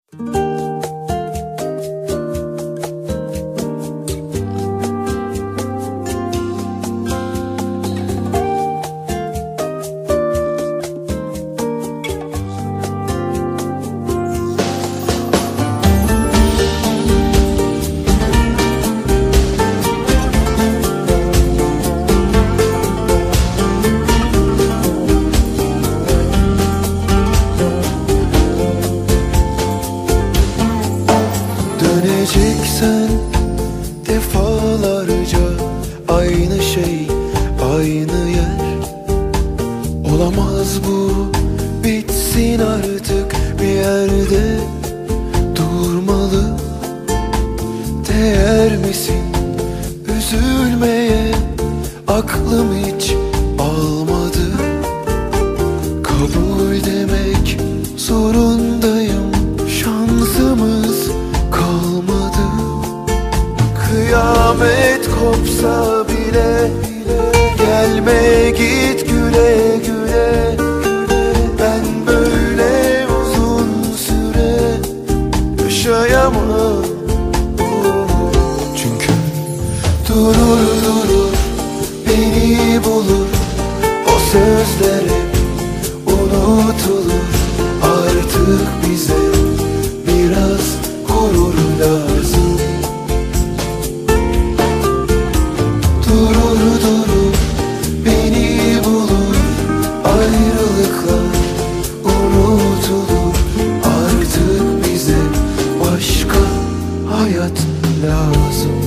Döneceksen defalarca aynı şey, aynı yer. Olamaz bu, bitsin artık, bir yerde durmalı. Değer misin üzülmeye, aklım hiç almadı. Kabul demek zorundayım, şansımız kalmadı. Kıyamet kopsa bile gelme git güle güle. Ben böyle uzun süre yaşayamam. Çünkü durur durur beni bulur, o sözler hep unutulur. Artık bize biraz gurur lazım. Durur durur beni bulur, ayrılıklar unutulur. Artık bize başka hayat lazım.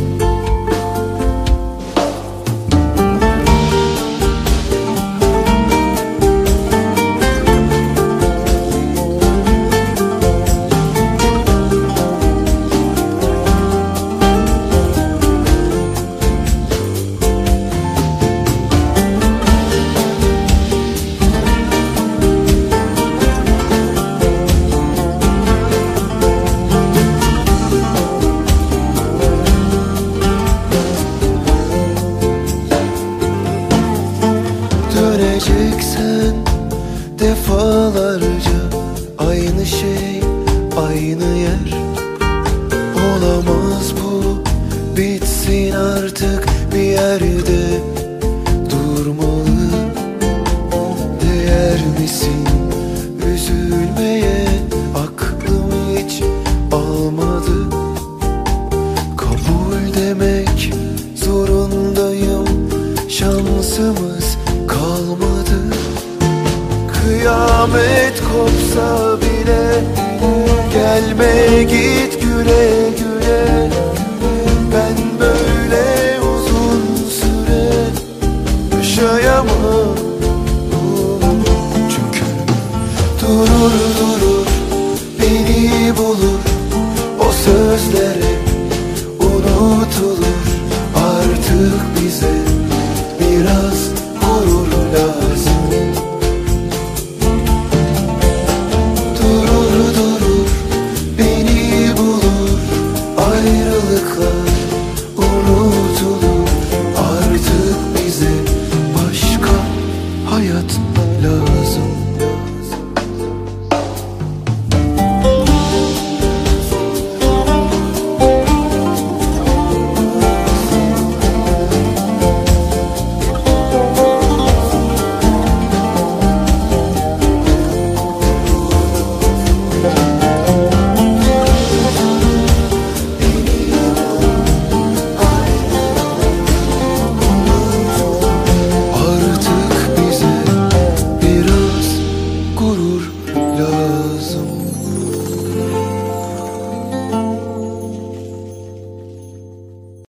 Döneceksen defalarca aynı şey, aynı yer. Olamaz bu, bitsin artık, bir yerde durmalı. Değer misin üzülmeye, aklım hiç almadı. Kabul demek zorundayım, şansımız kalmadı. Kıyamet kopsa bile gelme git güle güle. Ben böyle uzun süre yaşayamam. Çünkü durur durur beni bulur,